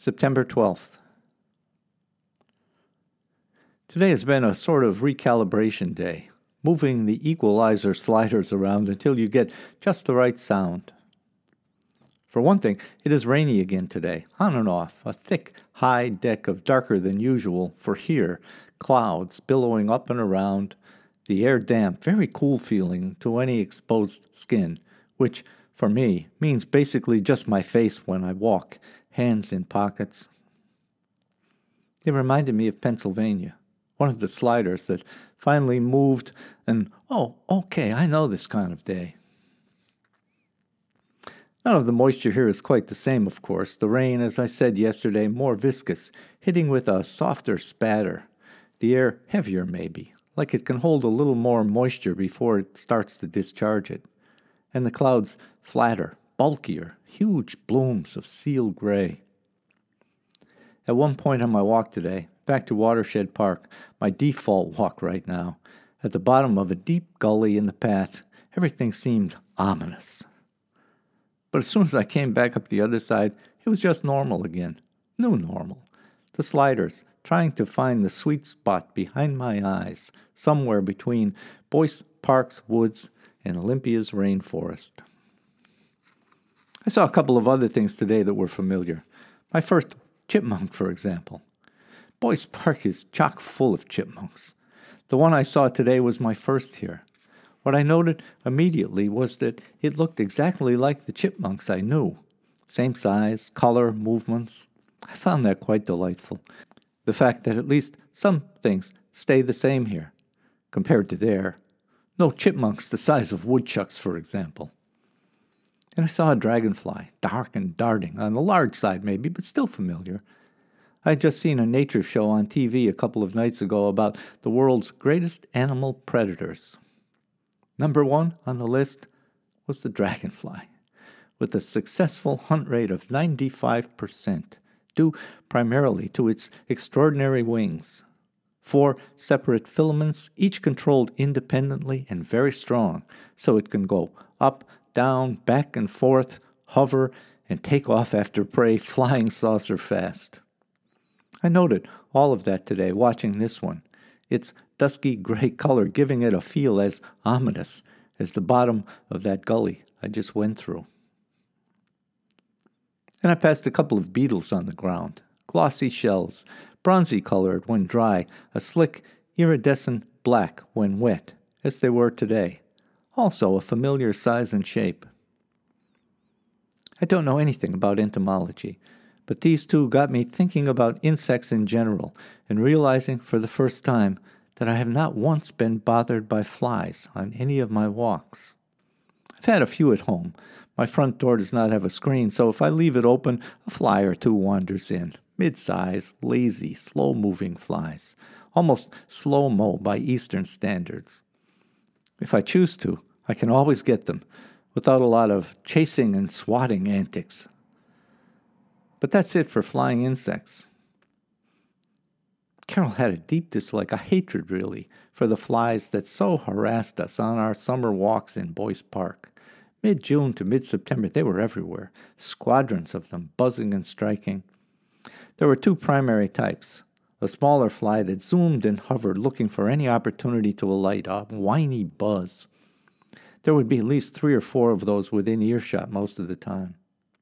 September 12th. Today has been a sort of recalibration day, moving the equalizer sliders around until you get just the right sound. For one thing, it is rainy again today, on and off, a thick, high deck of darker than usual for here, clouds billowing up and around, the air damp, very cool feeling to any exposed skin, which, for me, means basically just my face when I walk, hands in pockets. It reminded me of Pennsylvania, one of the sliders that finally moved and, oh, okay, I know this kind of day. None of the moisture here is quite the same, of course. The rain, as I said yesterday, more viscous, hitting with a softer spatter. The air heavier, maybe, like it can hold a little more moisture before it starts to discharge it. And the clouds flatter, bulkier, huge blooms of seal gray. At one point on my walk today, back to Watershed Park, my default walk right now, at the bottom of a deep gully in the path, everything seemed ominous. But as soon as I came back up the other side, it was just normal again. New normal. The sliders, trying to find the sweet spot behind my eyes, somewhere between Boyce Park's woods and Olympia's rainforest. I saw a couple of other things today that were familiar. My first chipmunk, for example. Boyce Park is chock full of chipmunks. The one I saw today was my first here. What I noted immediately was that it looked exactly like the chipmunks I knew. Same size, color, movements. I found that quite delightful. The fact that at least some things stay the same here, compared to there. No chipmunks the size of woodchucks, for example. And I saw a dragonfly, dark and darting, on the large side maybe, but still familiar. I had just seen a nature show on TV a couple of nights ago about the world's greatest animal predators. Number one on the list was the dragonfly, with a successful hunt rate of 95%, due primarily to its extraordinary wings. 4 separate filaments, each controlled independently and very strong, so it can go up, down, back and forth, hover, and take off after prey flying saucer fast. I noted all of that today watching this one, its dusky gray color giving it a feel as ominous as the bottom of that gully I just went through. And I passed a couple of beetles on the ground, glossy shells, bronzy colored when dry, a slick, iridescent black when wet, as they were today. Also a familiar size and shape. I don't know anything about entomology, but these two got me thinking about insects in general and realizing for the first time that I have not once been bothered by flies on any of my walks. I've had a few at home. My front door does not have a screen, so if I leave it open, a fly or two wanders in. Mid-size, lazy, slow-moving flies, almost slow-mo by Eastern standards. If I choose to, I can always get them, without a lot of chasing and swatting antics. But that's it for flying insects. Carol had a deep dislike, a hatred really, for the flies that so harassed us on our summer walks in Boyce Park. Mid-June to mid-September, they were everywhere, squadrons of them buzzing and striking. There were 2 primary types. A smaller fly that zoomed and hovered, looking for any opportunity to alight, a whiny buzz. There would be at least 3 or 4 of those within earshot most of the time.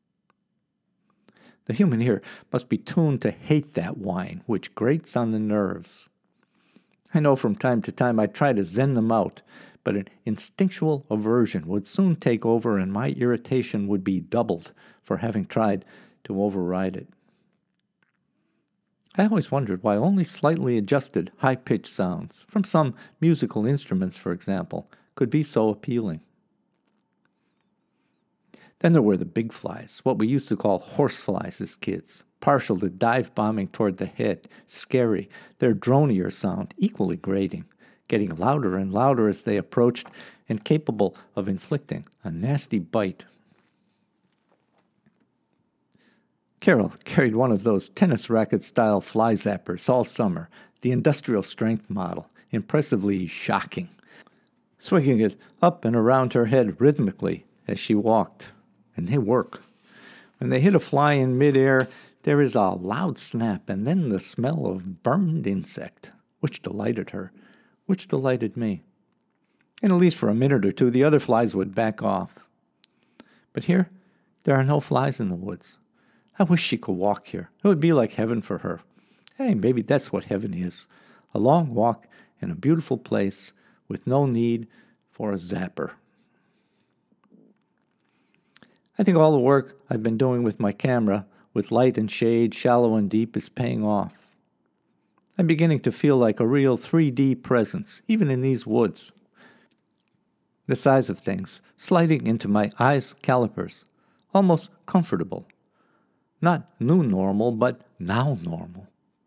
The human ear must be tuned to hate that whine, which grates on the nerves. I know from time to time I try to zen them out, but an instinctual aversion would soon take over and my irritation would be doubled for having tried to override it. I always wondered why only slightly adjusted, high-pitched sounds, from some musical instruments, for example, could be so appealing. Then there were the big flies, what we used to call horseflies as kids, partial to dive-bombing toward the head, scary, their dronier sound equally grating, getting louder and louder as they approached and capable of inflicting a nasty bite. Carol carried one of those tennis racket-style fly zappers all summer, the industrial strength model, impressively shocking, swinging it up and around her head rhythmically as she walked. And they work. When they hit a fly in midair, there is a loud snap and then the smell of burned insect, which delighted her, which delighted me. And at least for a minute or two, the other flies would back off. But here, there are no flies in the woods. I wish she could walk here. It would be like heaven for her. Hey, maybe that's what heaven is. A long walk in a beautiful place with no need for a zapper. I think all the work I've been doing with my camera, with light and shade, shallow and deep, is paying off. I'm beginning to feel like a real 3D presence, even in these woods. The size of things, sliding into my eyes' calipers, almost comfortable. Not new normal, but now normal.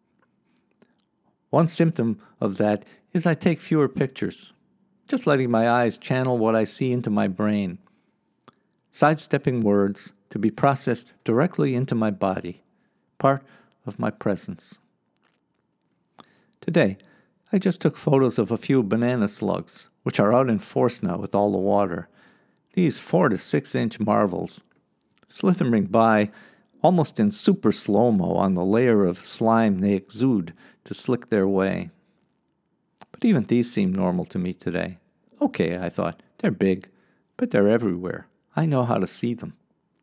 One symptom of that is I take fewer pictures, just letting my eyes channel what I see into my brain, sidestepping words to be processed directly into my body, part of my presence. Today, I just took photos of a few banana slugs, which are out in force now with all the water. These 4 to 6 inch marvels, slithering by almost in super slow-mo on the layer of slime they exude to slick their way. But even these seem normal to me today. Okay, I thought, they're big, but they're everywhere. I know how to see them.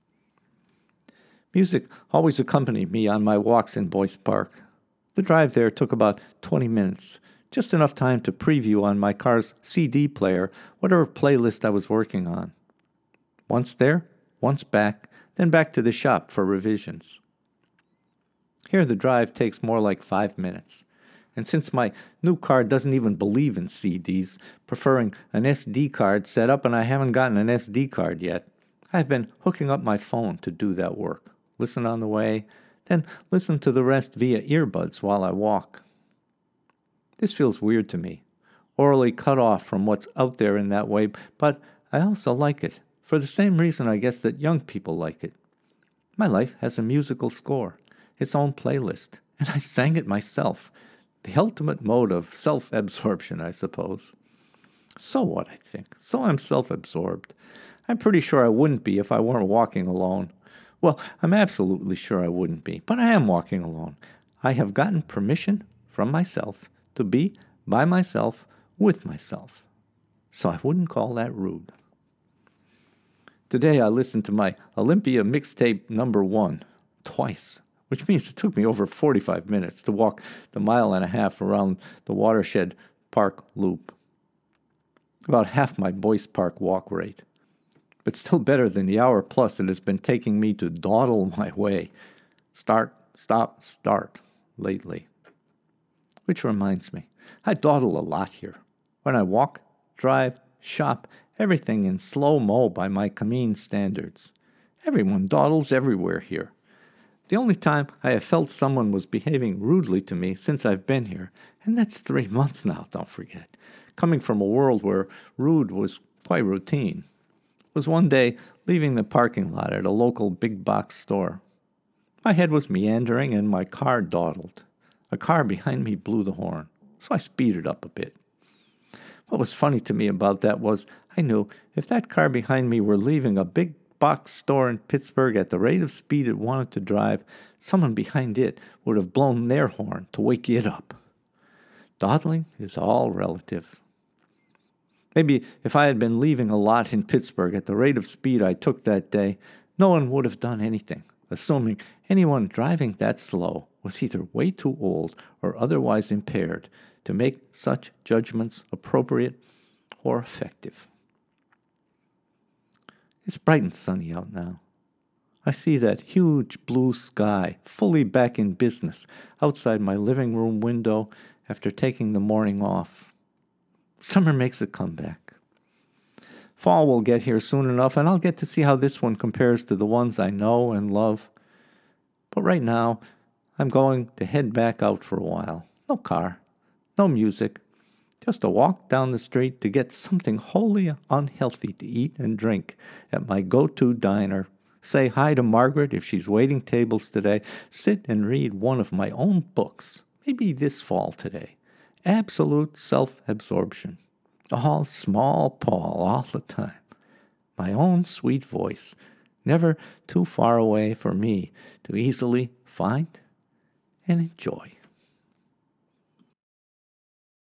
Music always accompanied me on my walks in Boyce Park. The drive there took about 20 minutes, just enough time to preview on my car's CD player whatever playlist I was working on. Once there, once back, then back to the shop for revisions. Here the drive takes more like 5 minutes. And since my new car doesn't even believe in CDs, preferring an SD card set up, and I haven't gotten an SD card yet, I've been hooking up my phone to do that work. Listen on the way, then listen to the rest via earbuds while I walk. This feels weird to me, orally cut off from what's out there in that way, but I also like it, for the same reason I guess that young people like it. My life has a musical score, its own playlist, and I sang it myself. The ultimate mode of self-absorption, I suppose. So what, I think? So I'm self-absorbed. I'm pretty sure I wouldn't be if I weren't walking alone. Well, I'm absolutely sure I wouldn't be, but I am walking alone. I have gotten permission from myself to be by myself with myself. So I wouldn't call that rude. Today I listened to my Olympia mixtape #1 twice, which means it took me over 45 minutes to walk the 1.5 miles around the Watershed Park loop. About half my Boyce Park walk rate, but still better than the hour plus it has been taking me to dawdle my way. Start, stop, start lately. Which reminds me, I dawdle a lot here. When I walk, drive, shop, everything in slow-mo by my Cameen standards. Everyone dawdles everywhere here. The only time I have felt someone was behaving rudely to me since I've been here, and that's 3 months now, don't forget, coming from a world where rude was quite routine, was one day leaving the parking lot at a local big-box store. My head was meandering and my car dawdled. A car behind me blew the horn, so I speeded up a bit. What was funny to me about that was I knew if that car behind me were leaving a big box store in Pittsburgh at the rate of speed it wanted to drive, someone behind it would have blown their horn to wake it up. Dawdling is all relative. Maybe if I had been leaving a lot in Pittsburgh at the rate of speed I took that day, no one would have done anything, assuming anyone driving that slow was either way too old or otherwise impaired to make such judgments appropriate or effective. It's bright and sunny out now. I see that huge blue sky fully back in business outside my living room window after taking the morning off. Summer makes a comeback. Fall will get here soon enough, and I'll get to see how this one compares to the ones I know and love. But right now, I'm going to head back out for a while. No car, no music, just a walk down the street to get something wholly unhealthy to eat and drink at my go-to diner, say hi to Margaret if she's waiting tables today, sit and read one of my own books, maybe this fall today. Absolute self-absorption. All small Paul all the time. My own sweet voice, never too far away for me to easily find and enjoy.